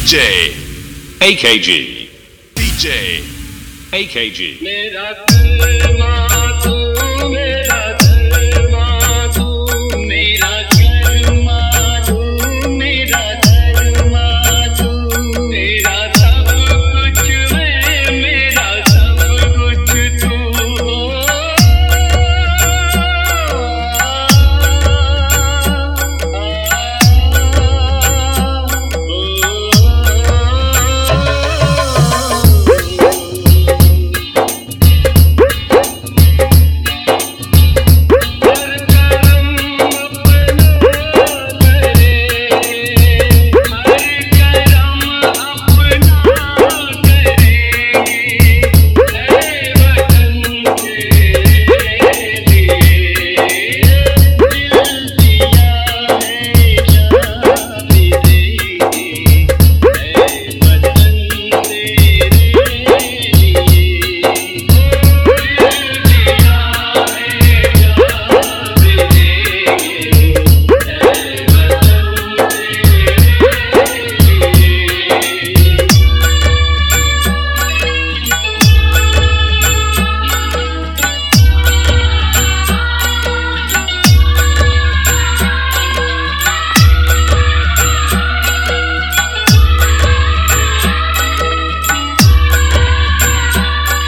DJ AKG DJ AKG मेरा कर्मा तू मेरा धर्मा तू मेरा कर्मा तू मेरा धर्मा तू मेरा सब कुछ मेरा सब कुछ तू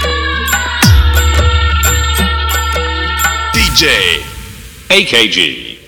DJ AKG